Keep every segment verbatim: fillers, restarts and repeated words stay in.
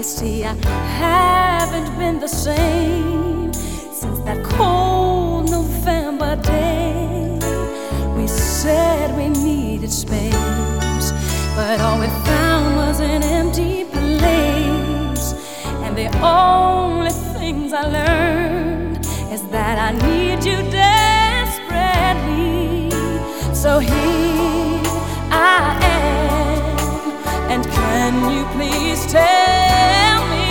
see, I haven't been the same since that cold November day. We said we needed space, but all we found was an empty place. And the only things I learned is that I need you desperately. So here I am, and can you please tell me,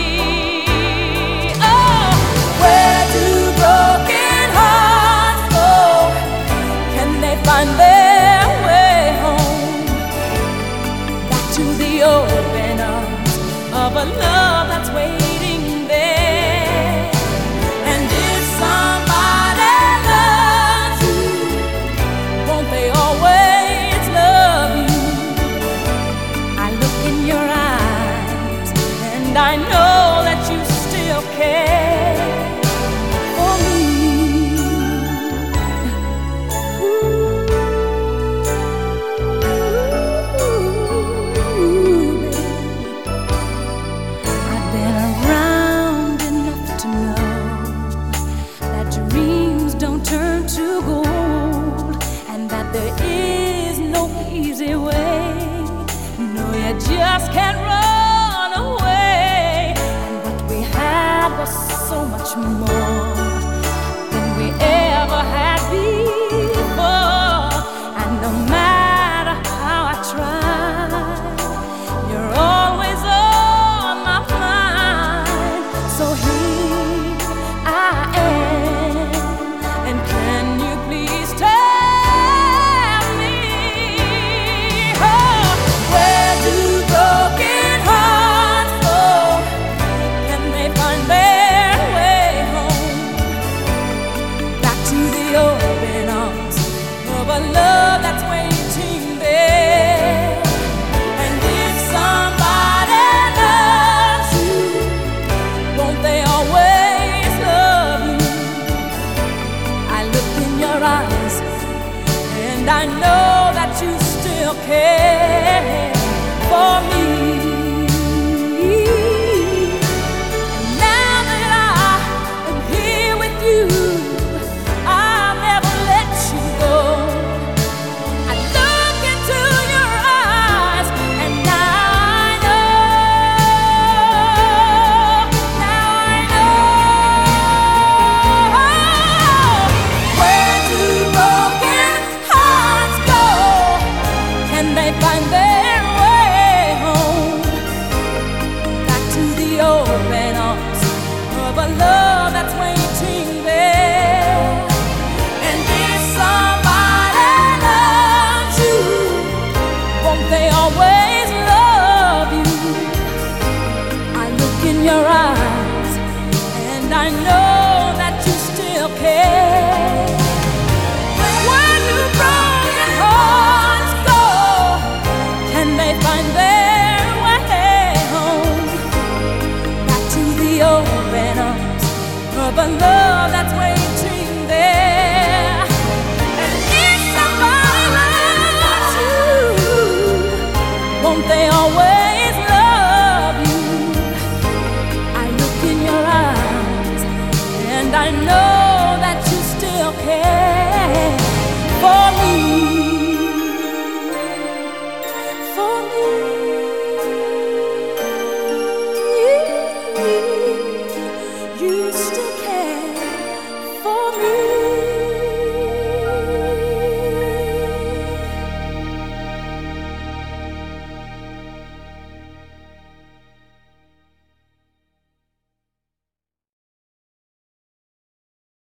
oh, where do broken hearts go? Can they find their way home? Back to the open arms of a love that's waiting there. And if somebody loves you, won't they always love you? I look in your eyes and I know that you still care for me. Ooh, baby. I've been around enough to know that dreams don't turn to gold, and that there is no easy way. No, you just can't run away. And what we had was so much more than we ever had before. And no matter how I try, you're always on my mind. So here I am, and can you please tell me, oh, where do broken hearts go? Can they find their way home? Back to the open arms of a love that's waiting there. And if somebody loves you, won't they always love you? I look in your eyes and I know that you still care for me. And now that I am here with you, I'll never let you go. I look into your eyes and now I know, now I know. Where do broken hearts go? Can they find their way home? Back to the open arms of a love that's waiting there. And if somebody loves you, won't they always love you? I look in your eyes and I know that you still care. Where do broken hearts go? Can they find their way home? Back to the open arms of a love that's waiting there. And if somebody loves you, won't they always